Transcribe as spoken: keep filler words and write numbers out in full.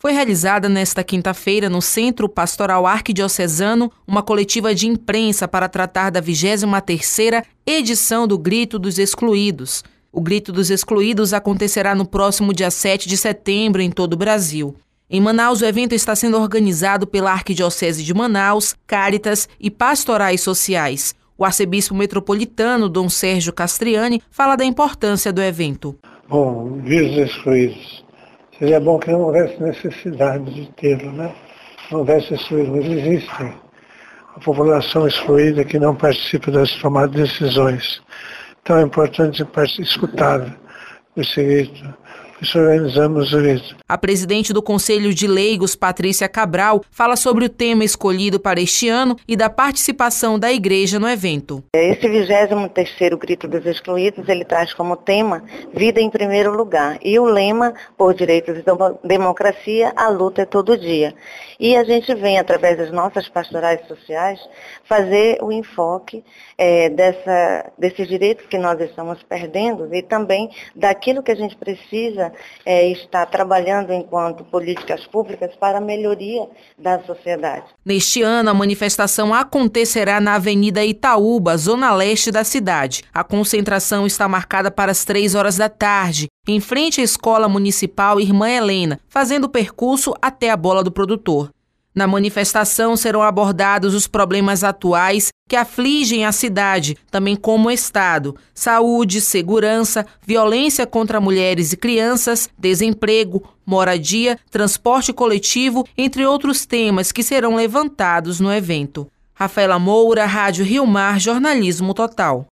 Foi realizada nesta quinta-feira no Centro Pastoral Arquidiocesano uma coletiva de imprensa para tratar da vigésima terceira edição do Grito dos Excluídos. O Grito dos Excluídos acontecerá no próximo dia sete de setembro em todo o Brasil. Em Manaus, o evento está sendo organizado pela Arquidiocese de Manaus, Cáritas e Pastorais Sociais. O arcebispo metropolitano, Dom Sérgio Castriani, fala da importância do evento. Bom, Grito dos Excluídos. Seria bom que não houvesse necessidade de tê-lo, né? Não houvesse excluído, mas existem. A população excluída que não participa das tomadas de decisões. Então é importante escutar esse grito. Por isso organizamos o grito. A presidente do Conselho de Leigos, Patrícia Cabral, fala sobre o tema escolhido para este ano e da participação da igreja no evento. Esse vigésimo terceiro Grito dos Excluídos, ele traz como tema Vida em Primeiro Lugar. E o lema, por direitos e democracia, a luta é todo dia. E a gente vem, através das nossas pastorais sociais, fazer o enfoque é, dessa, desses direitos que nós estamos perdendo e também daquilo que a gente precisa é, estar trabalhando enquanto políticas públicas para a melhoria da sociedade. Neste ano, a manifestação acontecerá na Avenida Itaúba, zona leste da cidade. A concentração está marcada para as três horas da tarde, em frente à Escola Municipal Irmã Helena, fazendo o percurso até a Bola do Produtor. Na manifestação serão abordados os problemas atuais que afligem a cidade, também como o Estado: saúde, segurança, violência contra mulheres e crianças, desemprego, moradia, transporte coletivo, entre outros temas que serão levantados no evento. Rafaela Moura, Rádio Rio Mar, Jornalismo Total.